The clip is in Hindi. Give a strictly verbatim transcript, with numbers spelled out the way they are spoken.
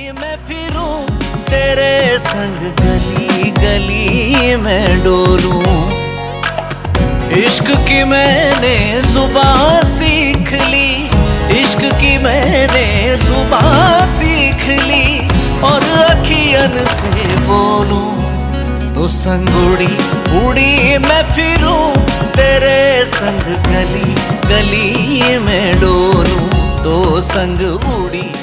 उड़ी मैं फिरूं तेरे संग, गली गली में डोलूं। इश्क की मैंने जुबान सीख ली, इश्क की मैंने जुबान सीख ली, और अखियन से बोलूं तो संग उड़ी उड़ी मैं फिरूं तेरे संग, गली गली में डोलूं तो संग उड़ी।